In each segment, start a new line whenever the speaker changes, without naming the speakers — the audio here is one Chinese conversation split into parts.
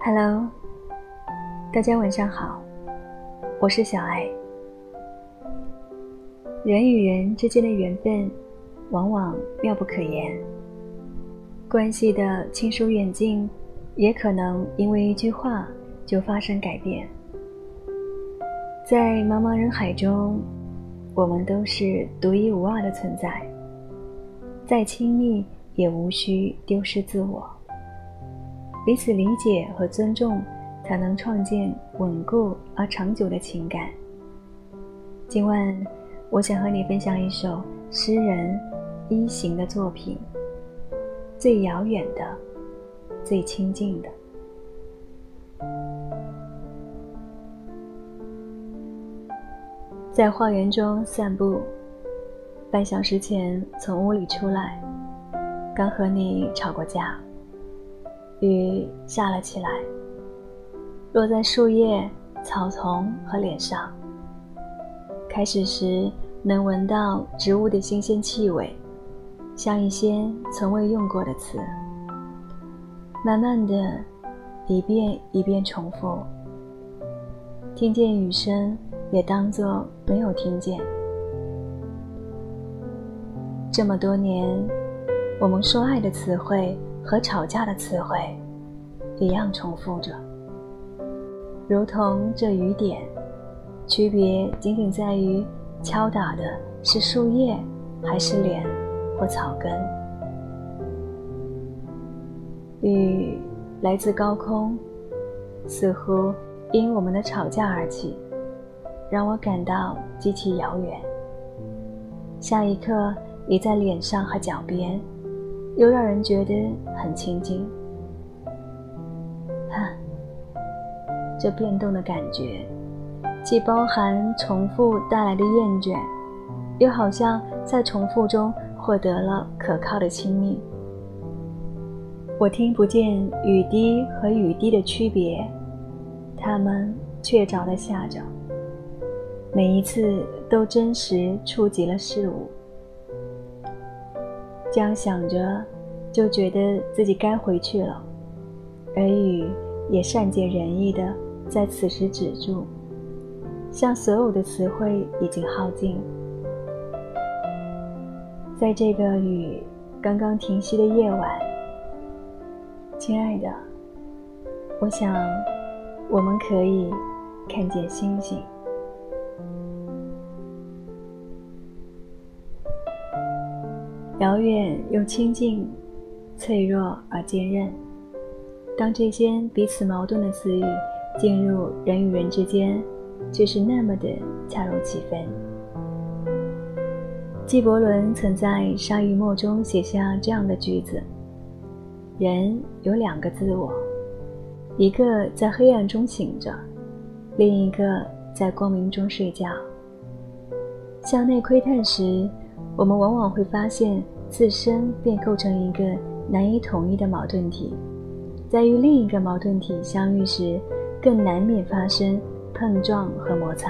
Hello， 大家晚上好，我是小爱。人与人之间的缘分往往妙不可言，关系的亲疏远近也可能因为一句话就发生改变。在茫茫人海中，我们都是独一无二的存在，再亲密也无需丢失自我，彼此理解和尊重，才能创建稳固而长久的情感。今晚我想和你分享一首诗人一行的作品，最遥远的，最亲近的。在花园中散步，半小时前从屋里出来，刚和你吵过架，雨下了起来，落在树叶、草丛和脸上。开始时能闻到植物的新鲜气味，像一些从未用过的词，慢慢的一遍一遍重复，听见雨声也当作没有听见。这么多年，我们说爱的词汇和吵架的词汇一样重复着，如同这雨点，区别仅仅在于敲打的是树叶还是脸或草根。雨来自高空，似乎因我们的吵架而起，让我感到极其遥远。下一刻已在脸上和脚边，又让人觉得很亲近。这变动的感觉，既包含重复带来的厌倦，又好像在重复中获得了可靠的亲密。我听不见雨滴和雨滴的区别，它们确凿地下着，每一次都真实触及了事物。这样想着，就觉得自己该回去了，而雨也善解人意地在此时止住，像所有的词汇已经耗尽。在这个雨刚刚停息的夜晚，亲爱的，我想我们可以看见星星。遥远又亲近，脆弱而坚韧。当这些彼此矛盾的词语进入人与人之间，却是那么的恰如其分。纪伯伦曾在《沙与墨》中写下这样的句子：人有两个自我，一个在黑暗中醒着，另一个在光明中睡觉。向内窥探时，我们往往会发现自身便构成一个难以统一的矛盾体，在与另一个矛盾体相遇时，更难免发生碰撞和摩擦。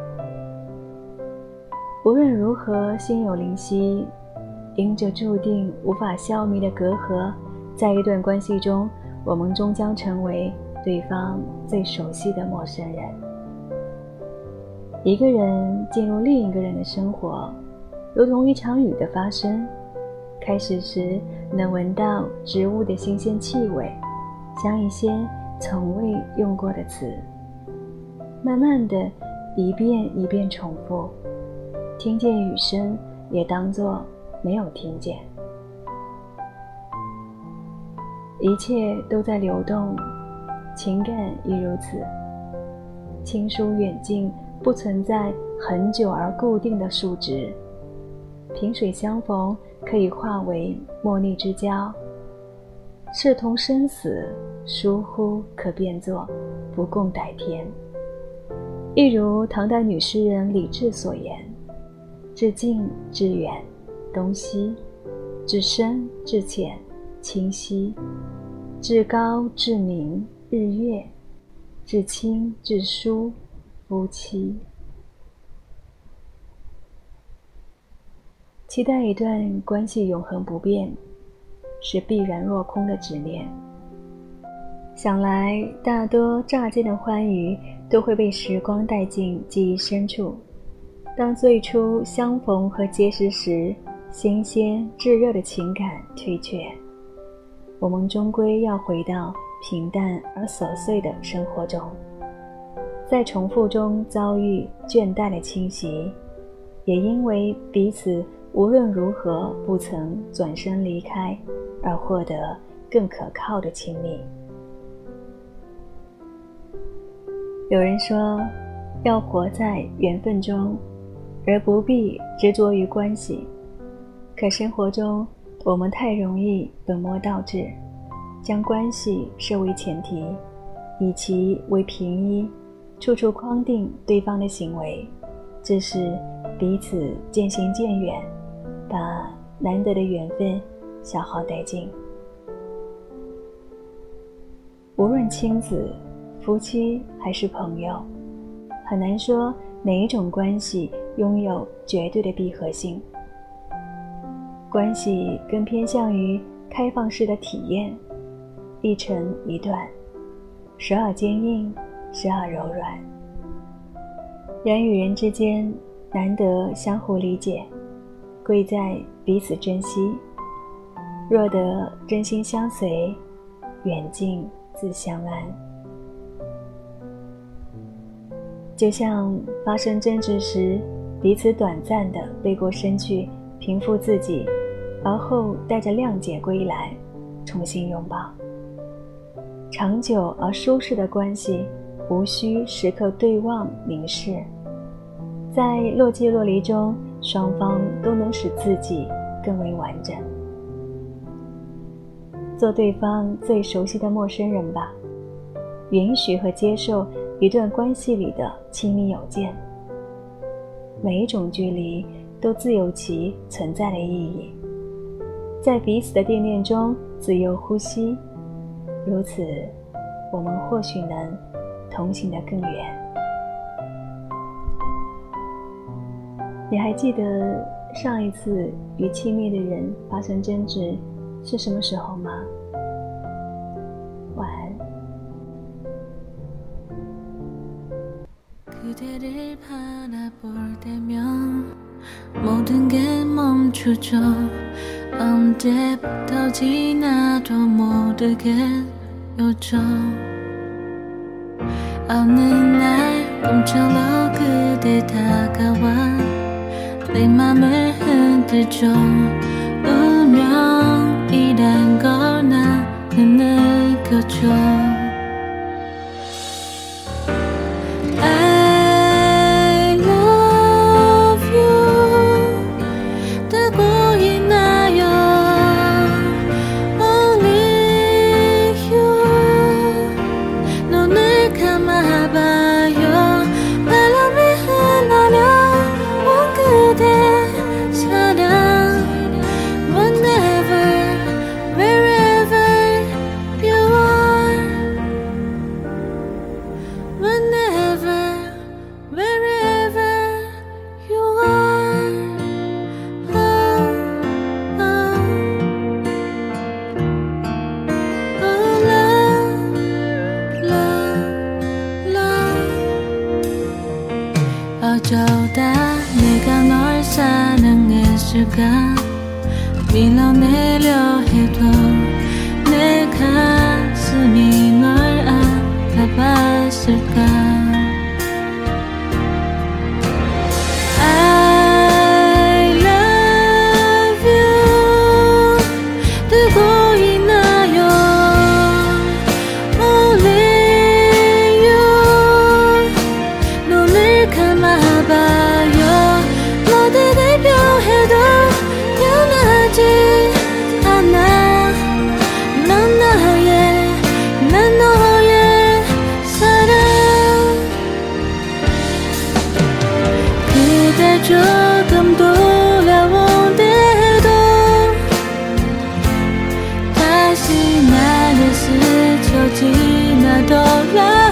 无论如何心有灵犀，因着注定无法消弭的隔阂，在一段关系中，我们终将成为对方最熟悉的陌生人。一个人进入另一个人的生活，如同一场雨的发生，开始时能闻到植物的新鲜气味，像一些从未用过的词，慢慢的一遍一遍重复，听见雨声也当作没有听见。一切都在流动，情感亦如此。亲疏远近不存在很久而固定的数值，萍水相逢可以化为莫逆之交，视同生死，疏忽可变作不共戴天。一如唐代女诗人李治所言：至近至远，东西；至深至浅，清晰；至高至明，日月；至亲至疏，夫妻。期待一段关系永恒不变，是必然落空的执念。 想来大多乍见的欢愉都会被时光带进记忆深处。当最初相逢和结识时，新鲜炙热的情感退却，我们终归要回到平淡而琐碎的生活中，在重复中遭遇倦怠的侵袭，也因为彼此无论如何不曾转身离开，而获得更可靠的亲密。有人说，要活在缘分中，而不必执着于关系。可生活中，我们太容易本末倒置，将关系设为前提，以其为平依，处处框定对方的行为，致使彼此渐行渐远，把难得的缘分消耗殆尽。无论亲子、夫妻还是朋友，很难说哪一种关系拥有绝对的闭合性。关系更偏向于开放式的体验，一长一短，时而坚硬，时而柔软。人与人之间难得相互理解，贵在彼此珍惜。若得真心相随，远近自相安。就像发生争执时，彼此短暂地背过身去平复自己，而后带着谅解归来，重新拥抱。长久而舒适的关系，无需时刻对望凝视，在若即若离中，双方都能使自己更为完整。做对方最熟悉的陌生人吧，允许和接受一段关系里的亲密有间。每一种距离都自有其存在的意义，在彼此的惦念中自由呼吸，如此我们或许能同行得更远。你还记得上一次与亲密的人发生争执是什么时候吗？晚安。
그대를 바라볼 때면 모든 게 멈추죠. 언제부터 지나도 모르겠죠. 어느 날 꿈처럼 그대 다가와 내 맘을 흔들죠. 운명이란 걸 나는 느껴줘. 어쩌다 내가 널 사랑했을까. 밀어내려 해도 내 가슴이 널 알아봤을까. I love you. 뜨고 있나요? Only you. 눈을 감아봐요. 모두 대표해도 변하지 않아. 넌 나의, 난 너의 사랑. 그대 조금 돌아온대도 다시 나를 스쳐 지나더라.